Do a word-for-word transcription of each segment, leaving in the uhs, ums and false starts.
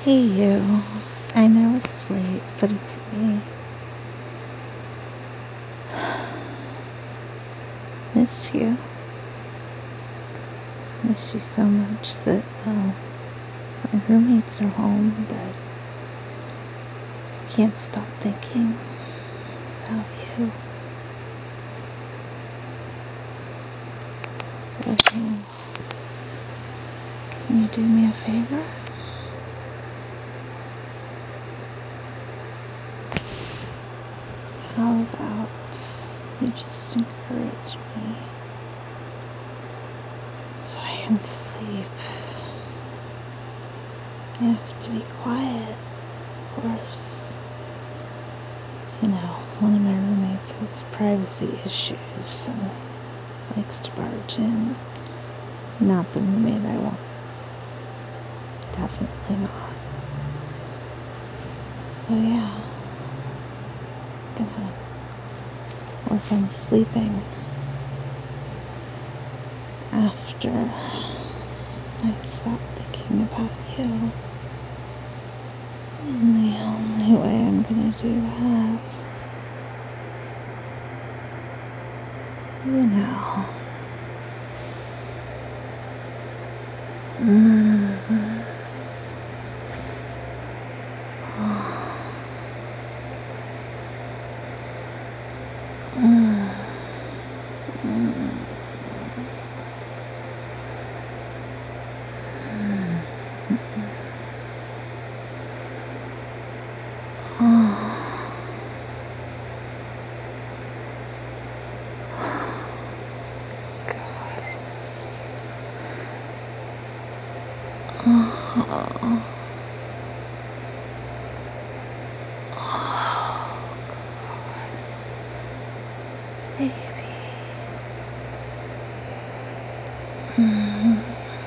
Hey you, I know it's late, but it's me. Miss you. Miss you so much that, well, my roommates are home, but can't stop thinking about you. So, can you do me a favor? How about you just encourage me so I can sleep? I have to be quiet, of course. You know, one of my roommates has privacy issues and likes to barge in. Not the roommate I want. Definitely not. So yeah, I'm gonna work on sleeping after I stop thinking about you. And the only way I'm gonna do that, you know. Mm-hmm. Baby. Mm-hmm.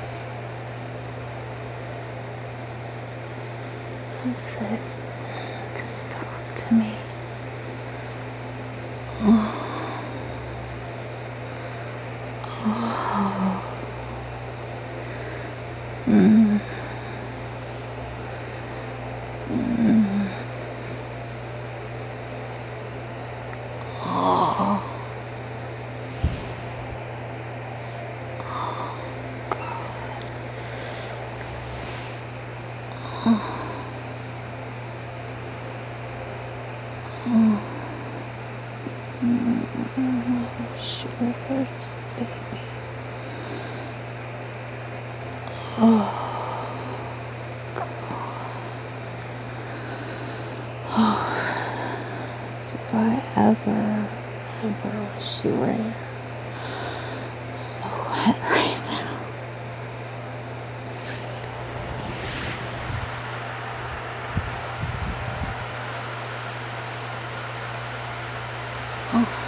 That's it. Just talk to me. Oh. Oh. Mm. Mm. Oh. Oh, God. Oh. Oh. Mm. Sure hurts, baby. Oh. Oh. If I ever, ever wish you were here. So wet right now. Oh.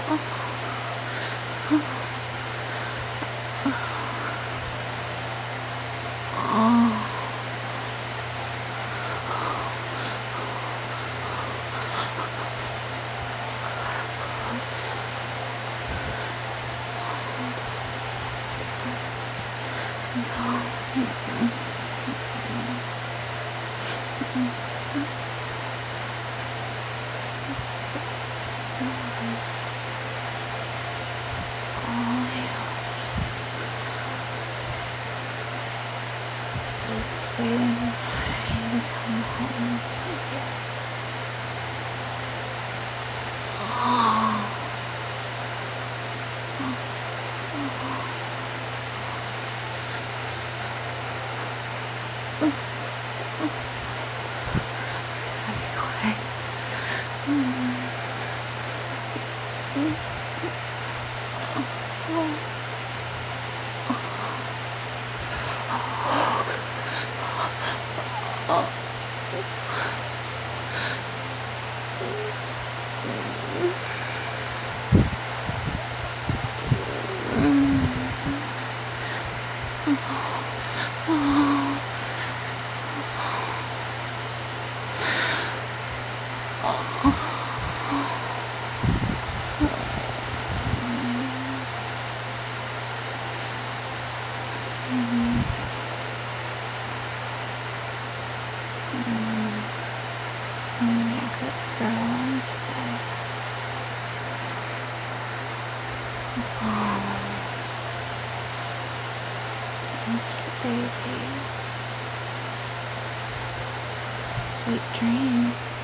Just waiting for you to come home with me, dear. Oh. Be quiet. Thank you, baby. Sweet dreams.